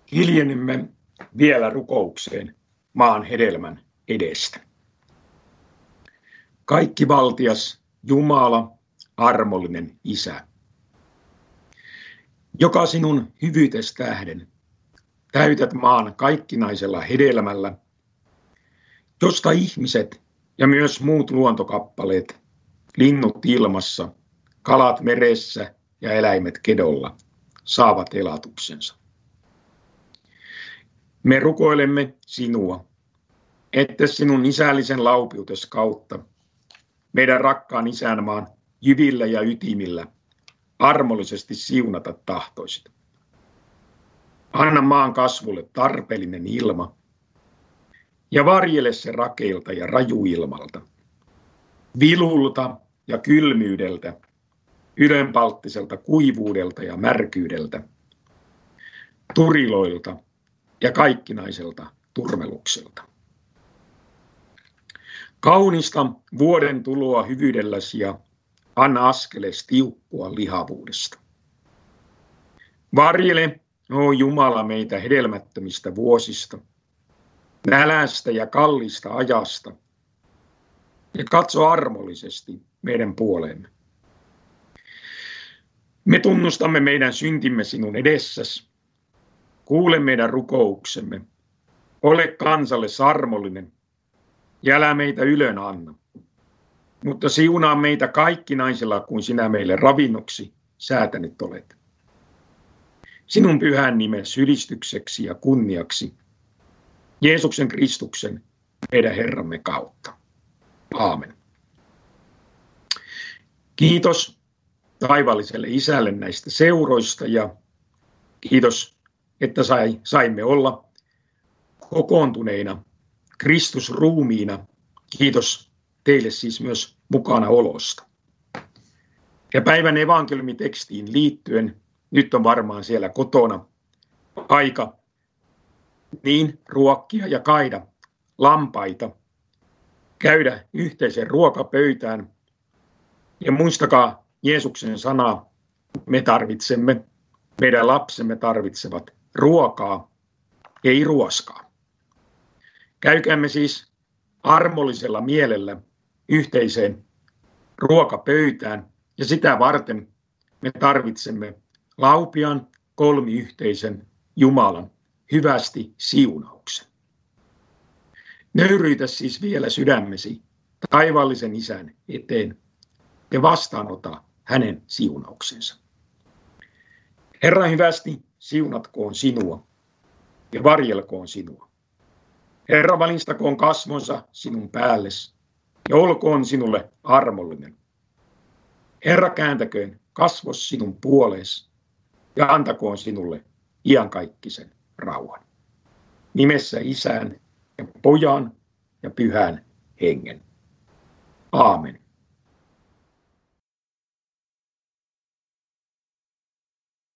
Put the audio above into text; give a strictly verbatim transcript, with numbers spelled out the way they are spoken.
Hiljennymme vielä rukoukseen maan hedelmän edestä. Kaikki valtias Jumala, armollinen Isä, joka sinun hyvyytes tähden täytät maan kaikkinaisella hedelmällä, josta ihmiset ja myös muut luontokappaleet, linnut ilmassa, kalat meressä ja eläimet kedolla saavat elatuksensa. Me rukoilemme sinua, että sinun isällisen laupiutes kautta meidän rakkaan isänmaan jyvillä ja ytimillä armollisesti siunata tahtoisit. Anna maan kasvulle tarpeellinen ilma ja varjele se rakeilta ja rajuilmalta, vilulta ja kylmyydeltä, ylenpalttiselta kuivuudelta ja märkyydeltä, turiloilta ja kaikkinaiselta turmelukselta. Kaunista vuoden tuloa hyvyydelläsi ja anna askelees tiukkua lihavuudesta. Varjele, o Jumala, meitä hedelmättömistä vuosista, nälästä ja kallista ajasta, ja katso armollisesti meidän puoleemme. Me tunnustamme meidän syntimme sinun edessäsi. Kuule meidän rukouksemme. Ole kansalle armollinen ja älä meitä ylön anna. Mutta siunaa meitä kaikkinaisella, kuin sinä meille ravinnoksi säätänyt olet. Sinun pyhän nimesi ylistykseksi ja kunniaksi, Jeesuksen Kristuksen, meidän Herramme kautta. Aamen. Kiitos taivaalliselle Isälle näistä seuroista ja kiitos, että sai, saimme olla kokoontuneina Kristusruumiina. Kiitos teille siis myös mukana olosta. Ja päivän evankeliumitekstiin liittyen, nyt on varmaan siellä kotona aika niin ruokkia ja kaida lampaita, käydä yhteisen ruokapöytään ja muistakaa Jeesuksen sanaa, me tarvitsemme, meidän lapsemme tarvitsevat ruokaa, ei ruoskaa. Käykäämme siis armollisella mielellä yhteiseen ruokapöytään ja sitä varten me tarvitsemme laupian kolmiyhteisen Jumalan hyvästi siunauksen. Nöyryytä siis vielä sydämesi taivaallisen Isän eteen ja vastaanota hänen siunauksensa. Herra hyvästi siunatkoon sinua ja varjelkoon sinua. Herra valistakoon kasvonsa sinun päällesi ja olkoon sinulle armollinen. Herra kääntäköön kasvos sinun puoleesi ja antakoon sinulle iankaikkisen rauhan. Nimessä Isän ja Pojan ja Pyhän Hengen. Aamen.